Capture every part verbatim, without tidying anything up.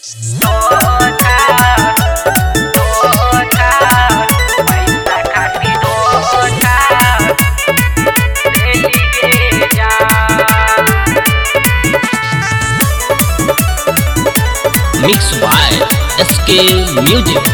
Mix by SK music.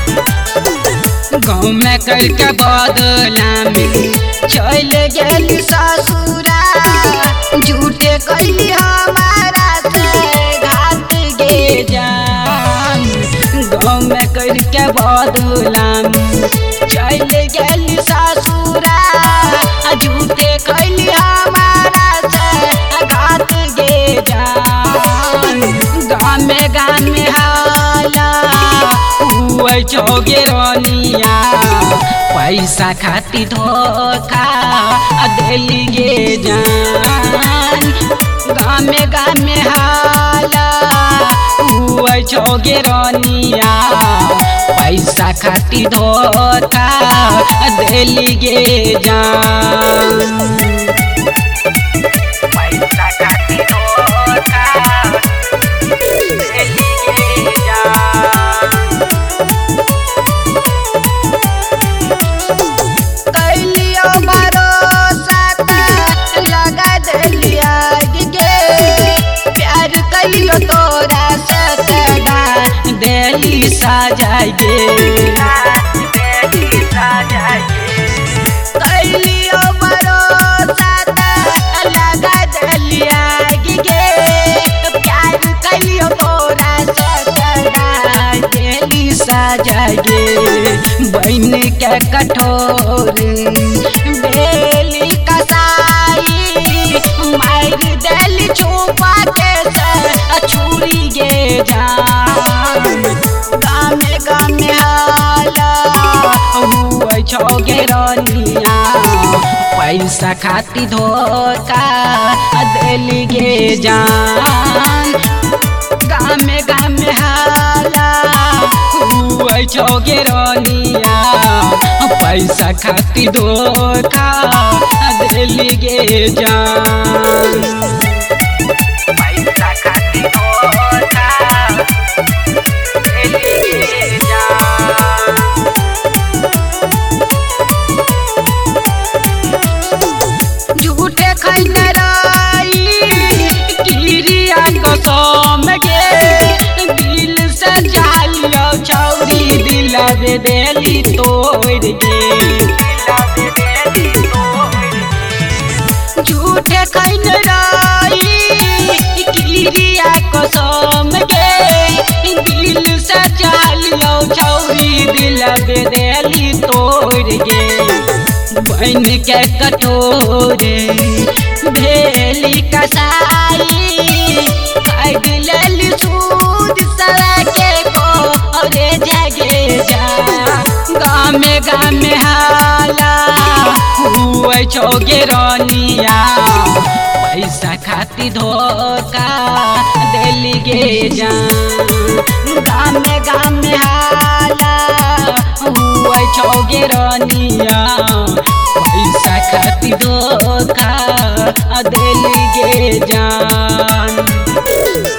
गाँव में करके बदनामी चल गेली ससुरा, झूठे कैली हमारा से घात गे जान। गाँव में करके बदनामी चल गेली ससुरा, झूठे कैली हमारा से घात गे जान। गाँव में गाँव में हाला हुए चौगे रनिया, पैसा खाती धोखा दिली गे जान। गाँव में गाँव में हाला हुए चौगे रनिया, पैसा खाती धोखा दिली गे जान। पैसा खाती धोखा दिली गे जान। कैलियो भरोसा लगा दिलिया गे, प्यार कैलियो तोरा सदा दिली सजा गे। कैलियो भरोसा लगा दिलिया गे, प्यार कैलियो तोरा सदा दिली सजा गे। बन के कठोर बेली कसाई, मार दिल छुपा के छुरी गे जान। गाँव में गाँव में हाला हुए छौगे रनिया, पैसा खाती धोखा दिली गे जान। गाँव में गाँव में हाला हुए छौगे रनिया, पैसा खाती धोखा दिली गे जान। पैसा खाती धोखा दिली गे जान। झूठे खैनराई किरिया कसम गे, दिल से जालियो छौरी दिलवे देली तोड़ गे। झूठे खैनराई किरिया कसम गे, दिल से जालियो छौरी दिलवे देली तोड़ गे। बन के कठोरे भेली कसाई, काट लेली सूद सके को रे जगे जा। गाँव में गाँव में हाला हुए छौगे रनिया, पैसा खाती धोखा दिली गे जान। गाँव में गाँव में हाला हुए छौगे रनिया, पैसा खाती धोखा दिली गे जान।